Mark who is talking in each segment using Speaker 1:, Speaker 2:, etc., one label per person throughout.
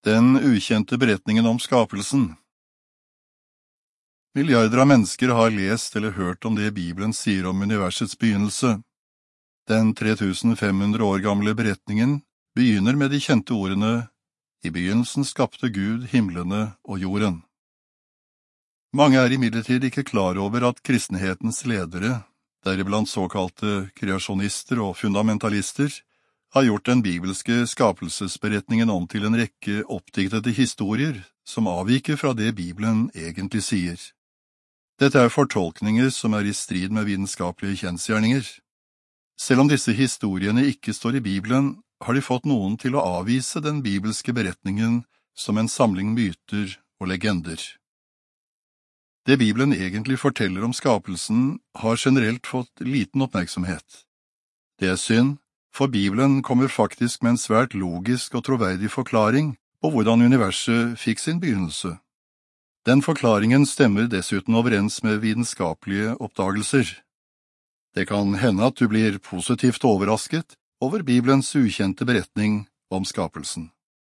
Speaker 1: Den ukjente beretningen om skapelsen. Milliarder av mennesker har lest eller hørt om det Bibelen sier om universets begynnelse. Den 3500 år gamle beretningen begynner med de kjente ordene «I begynnelsen skapte Gud himlene og jorden». Mange er imidlertid ikke klar over at kristenhetens ledere, deriblant såkalte kreasjonister og fundamentalister, har gjort den bibelske skapelsesberetningen om til en rekke oppdiktede historier som avviker fra det Bibelen egentlig sier. Dette er fortolkninger som er i strid med vitenskapelige kjensgjerninger. Selv om disse historiene ikke står i Bibelen, har de fått noen til å avvise den bibelske beretningen som en samling myter og legender. Det Bibelen egentlig forteller om skapelsen har generelt fått liten oppmerksomhet. Det er synd, for Bibelen kommer faktisk med en svært logisk og troverdig forklaring på hvordan universet fikk sin begynnelse. Den forklaringen stemmer dessuten overens med vitenskapelige oppdagelser. Det kan hende at du blir positivt overrasket over Bibelens ukjente beretning om skapelsen.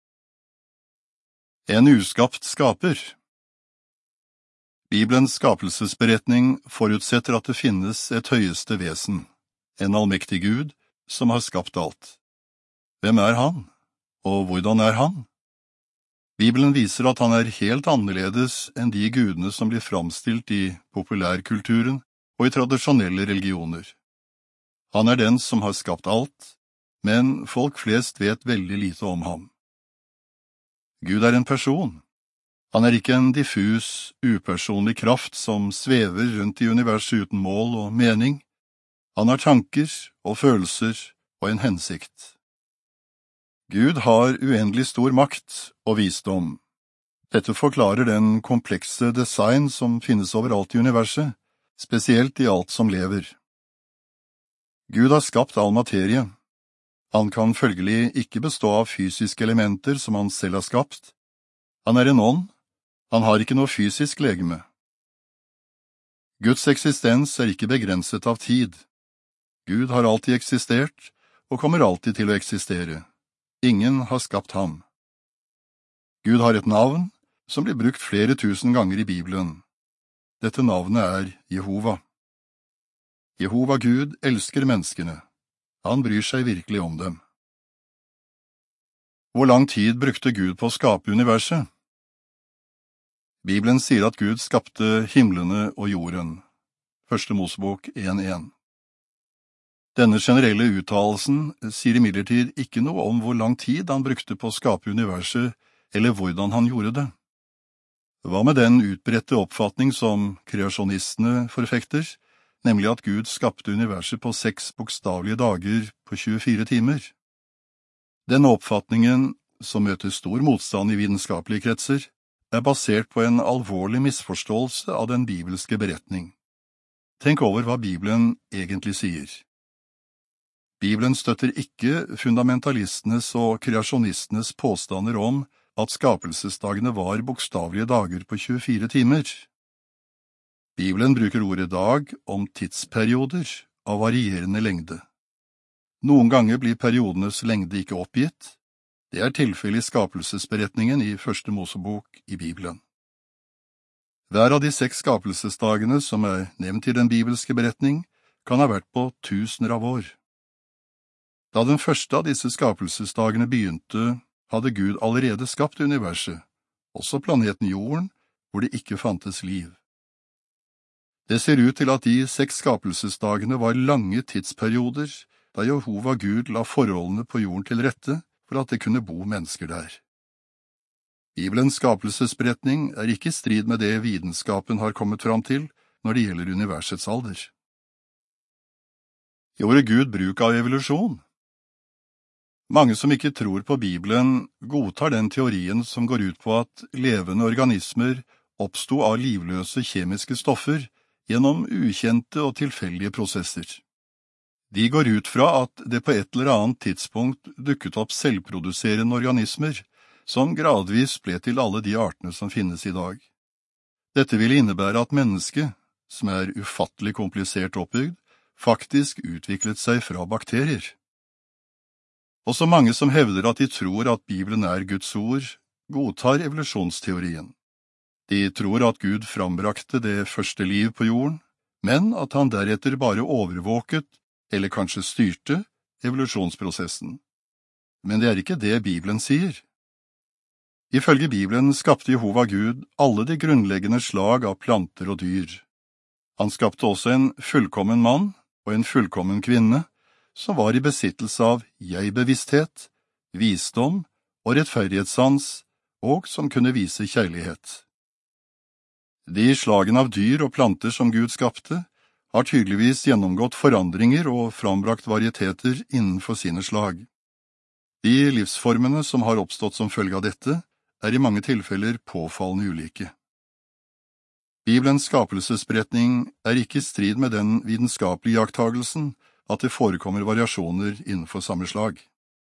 Speaker 1: En uskapt skaper. Bibelens skapelsesberetning forutsetter at det finnes et høyeste vesen, en allmektig Gud, som har skapt alt. Hvem er han? Og hvordan er han? Bibelen viser at han er helt annerledes enn de gudene som blir framstilt i populærkulturen og i tradisjonelle religioner. Han er den som har skapt alt, men folk flest vet veldig lite om ham. Gud er en person. Han er ikke en diffus, upersonlig kraft som svever rundt i universet uten mål og mening. Han har tanker og følelser og en hensikt. Gud har uendelig stor makt og visdom. Dette forklarer den komplekse design som finnes overalt i universet, spesielt i alt som lever. Gud har skapt all materie. Han kan følgelig ikke bestå av fysiske elementer som han selv har skapt. Han er en ånd. Han har ikke noe fysisk legeme. Guds eksistens er ikke begrenset av tid. Gud har alltid eksistert, og kommer alltid til å eksistere. Ingen har skapt ham. Gud har et navn som blir brukt flere tusen ganger i Bibelen. Dette navnet er Jehova. Jehova Gud elsker menneskene. Han bryr seg virkelig om dem. Hvor lang tid brukte Gud på å skape universet? Bibelen sier at Gud skapte himlene og jorden. 1. Mosebok 1:1. Denne generelle uttalelsen sier imidlertid ikke noe om hvor lang tid han brukte på å skape universet, eller hvordan han gjorde det. Hva med den utbredte oppfatning som kreasjonistene forfekter, nemlig at Gud skapte universet på 6 bokstavelige dager på 24 timer? Denne oppfatningen, som møter stor motstand i vitenskapelige kretser, er basert på en alvorlig misforståelse av den bibelske beretning. Tenk over hva Bibelen egentlig sier. Bibelen støtter ikke fundamentalistenes og kreasjonistenes påstander om at skapelsesdagene var bokstavelige dager på 24 timer. Bibelen bruker ordet dag om tidsperioder av varierende lengde. Noen ganger blir periodenes lengde ikke oppgitt. Det er tilfellet i skapelsesberetningen i 1. Mosebok i Bibelen. Hver av de 6 skapelsesdagene som er nevnt i den bibelske beretning, kan ha vært på tusener av år. Da den første av disse skapelsesdagene begynte, hadde Gud allerede skapt universet, også planeten Jorden, hvor det ikke fantes liv. Det ser ut til at de 6 skapelsesdagene var lange tidsperioder, da Jehova Gud la forholdene på jorden til rette for at det kunne bo mennesker der. Bibelens skapelsesberetning er ikke i strid med det vitenskapen har kommet fram til når det gjelder universets alder. Gjorde Gud bruk av evolusjon? Mange som ikke tror på Bibelen, godtar den teorien som går ut på at levende organismer oppsto av livløse kjemiske stoffer gjennom ukjente og tilfeldige prosesser. De går ut fra at det på et eller annet tidspunkt dukket opp selvproduserende organismer, som gradvis ble til alle de artene som finnes i dag. Dette ville innebære at mennesket, som er ufattelig komplisert oppbygd, faktisk utviklet seg fra bakterier. Også mange som hevder at de tror at Bibelen er Guds ord, godtar evolusjonsteorien. De tror at Gud frambrakte det første liv på jorden, men at han deretter bare overvåket, eller kanskje styrte, evolusjonsprosessen. Men det er ikke det Bibelen sier. Ifølge Bibelen skapte Jehova Gud alle de grunnleggende slag av planter og dyr. Han skapte også en fullkommen mann og en fullkommen kvinne, som var i besittelse av jeg-bevissthet, visdom og rettferdighetssans, og som kunne vise kjærlighet. De slagene av dyr og planter som Gud skapte, har tydeligvis gjennomgått forandringer og frambrakt varieteter innenfor sine slag. De livsformene som har oppstått som følge av dette, er i mange tilfeller påfallende ulike. Bibelens skapelsesberetning er ikke i strid med den vitenskapelige iakttagelsen at det forekommer variasjoner innenfor samme slag.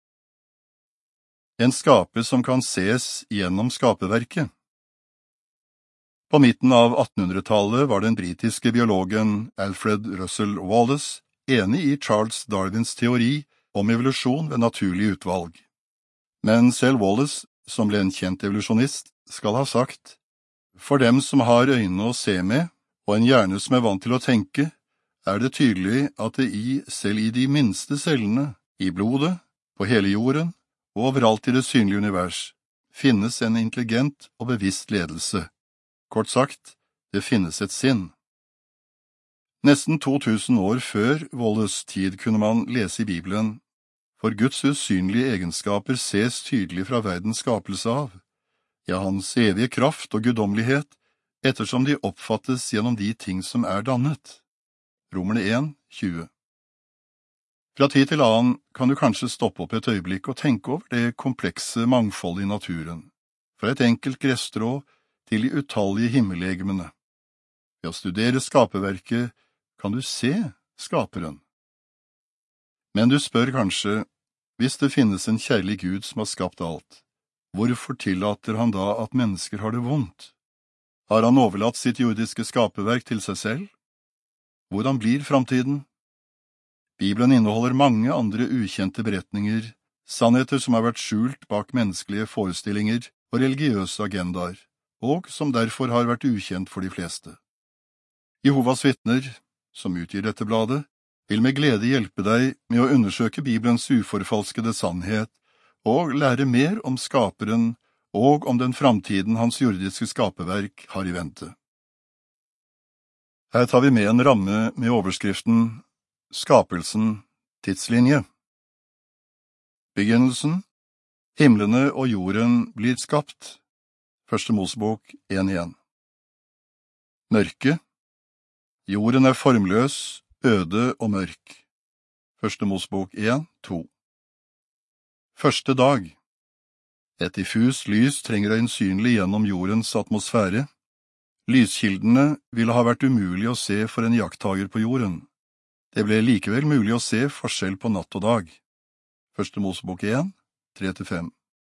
Speaker 1: En skaper som kan ses gjennom skaperverket. På midten av 1800-tallet var den britiske biologen Alfred Russel Wallace enig i Charles Darwins teori om evolusjon ved naturlig utvalg. Men selv Wallace, som ble en kjent evolusjonist, skal ha sagt: «For dem som har øyne å se med, og en hjerne som er vant til å tenke, er det tydelig at det selv i de minste cellene, i blodet, på hele jorden, og overalt i det synlige univers, finnes en intelligent og bevisst ledelse. Kort sagt, det finnes et sinn.» Nesten 2000 år før Wallace' tid kunne man lese i Bibelen: «For Guds usynlige egenskaper ses tydelig fra verdens skapelse av, ja, hans evige kraft og guddommelighet, ettersom de oppfattes gjennom de ting som er dannet.» Romerne 1, 20. Fra tid til annen kan du kanskje stoppe opp et øyeblikk og tenke over det komplekse mangfoldet i naturen, fra et enkelt gresstrå til de utallige himmellegemene. Ved å studere skaperverket kan du se skaperen. Men du spør kanskje, hvis det finnes en kjærlig Gud som har skapt alt, hvorfor tillater han da at mennesker har det vondt? Har han overlatt sitt jordiske skaperverk til seg selv? Hvordan blir framtiden? Bibelen inneholder mange andre ukjente beretninger, sannheter som har vært skjult bak menneskelige forestillinger og religiøse agendaer, og som derfor har vært ukjent for de fleste. Jehovas vitner, som utgir dette bladet, vil med glede hjelpe deg med å undersøke Bibelens uforfalskede sannhet og lære mer om skaperen og om den framtiden hans jordiske skaperverk har i vente. Her tar vi med en ramme med overskriften Skapelsen, tidslinje. Begynnelsen. Himlene og jorden blir skapt. Første Mosebok 1:1. Mørke. Jorden er formløs, øde og mørk. Første Mosebok 1:2. Første dag. Et diffus lys trenger øyensynlig gjennom jordens atmosfære. Lyskildene ville ha vært umulig å se for en iakttager på jorden. Det ble likevel mulig å se forskjell på natt og dag. Første Mosebok 1, 3-5.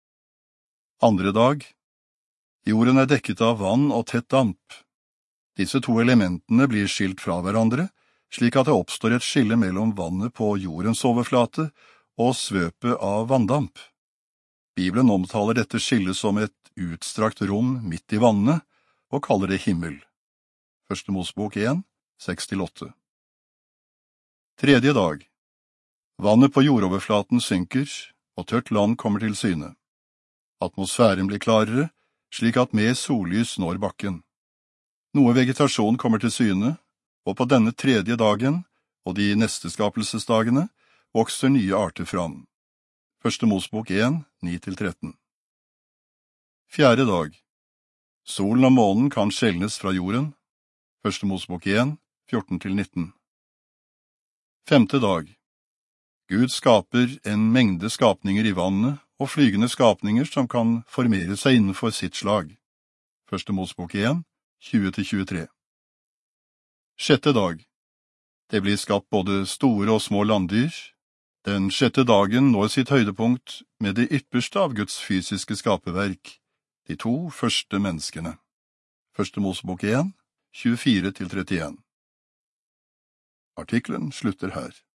Speaker 1: Andre dag. Jorden er dekket av vann og tett damp. Disse to elementene blir skilt fra hverandre, slik at det oppstår et skille mellom vannet på jordens overflate og svøpet av vanndamp. Bibelen omtaler dette skillet som et utstrakt rom midt i vannet, og kaller det himmel. Første Mosebok 1, 6-8. Tredje dag. Vannet på jordoverflaten synker, og tørt land kommer til syne. Atmosfæren blir klarere, slik at mer sollys når bakken. Noe vegetasjon kommer til syne, og på denne tredje dagen, og de neste skapelsesdagene, vokser nye arter fram. Første Mosebok 1, 9-13. Fjerde dag. Solen og månen kan skjelnes fra jorden. Første Mosebok 1, 14-19. Femte dag. Gud skaper en mengde skapninger i vannet og flygende skapninger som kan formere seg innenfor sitt slag. Første Mosebok 1, 20-23. Sjette dag. Det blir skapt både store og små landdyr. Den sjette dagen når sitt høydepunkt med det ypperste av Guds fysiske skaperverk, de to første menneskene. Første Mosebok 1, 24-31. Artikkelen slutter her.